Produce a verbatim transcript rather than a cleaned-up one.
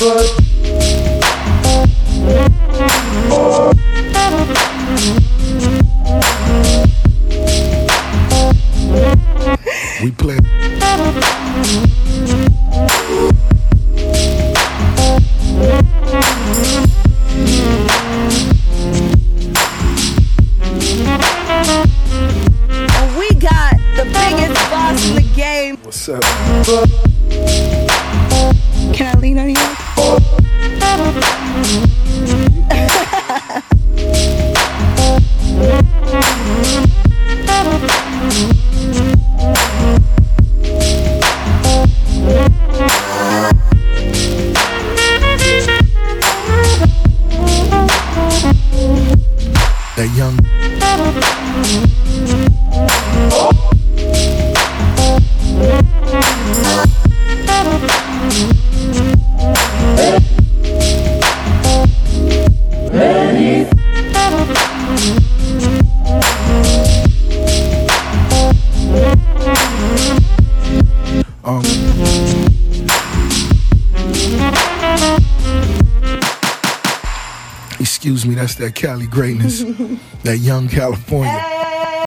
We play. And we got the biggest boss in the game. What's up? Can I lean on you? That young. Um. Excuse me, that's that Cali greatness, that young California.